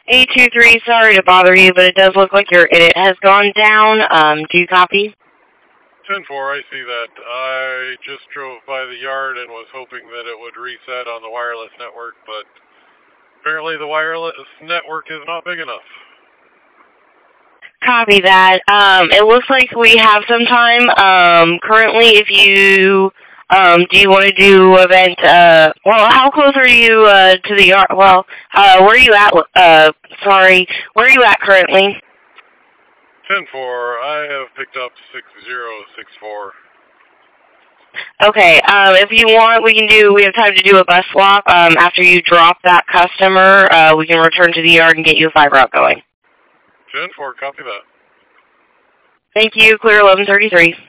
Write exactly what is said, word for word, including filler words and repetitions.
eight two three, sorry to bother you, but it does look like your it has gone down. Um, do you copy? ten four, I see that. I just drove by the yard and was hoping that it would reset on the wireless network, but apparently the wireless network is not big enough. Copy that. Um, it looks like we have some time. Um, currently, if you, um, do you want to do event, uh, well, how close are you, uh, to the yard? Well, uh, where are you at, uh, sorry, where are you at currently? ten four, I have picked up six zero six four. Okay, um, if you want, we can do, we have time to do a bus swap. Um, after you drop that customer, uh, we can return to the yard and get you a fiber out going. ten four, copy that. Thank you, clear eleven thirty-three.